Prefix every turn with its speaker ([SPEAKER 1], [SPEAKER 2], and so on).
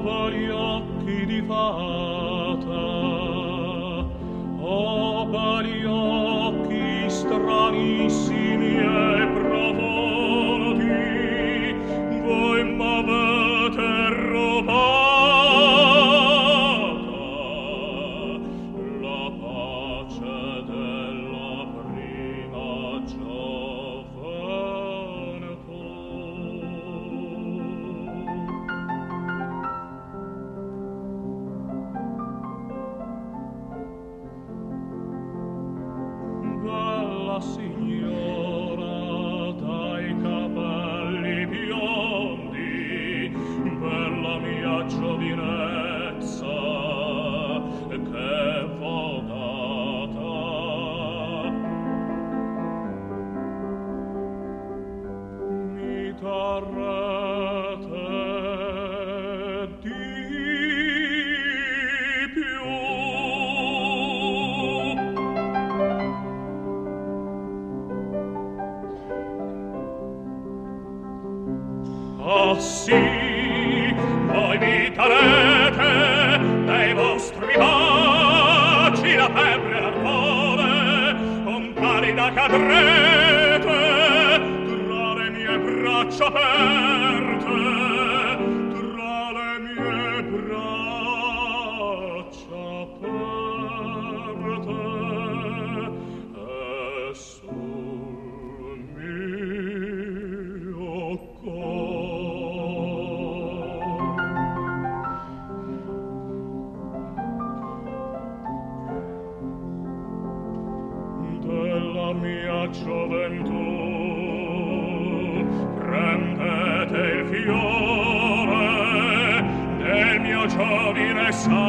[SPEAKER 1] quali occhi di fata, oh quali occhi stranissimi e profondi, voi m'avete rubata la pace della prima gioventù. Bella signora dai capelli biondi, bella mia giovinezza che v'ho data, mi darete di più. Ah sì, voi mi darete dei vostri baci la febbre ardore, con palida cadrete tra le mie braccia aperte, tra le mie braccia aperte, e sul mio della mia gioventù prendete il fiore del mio giovine sangue.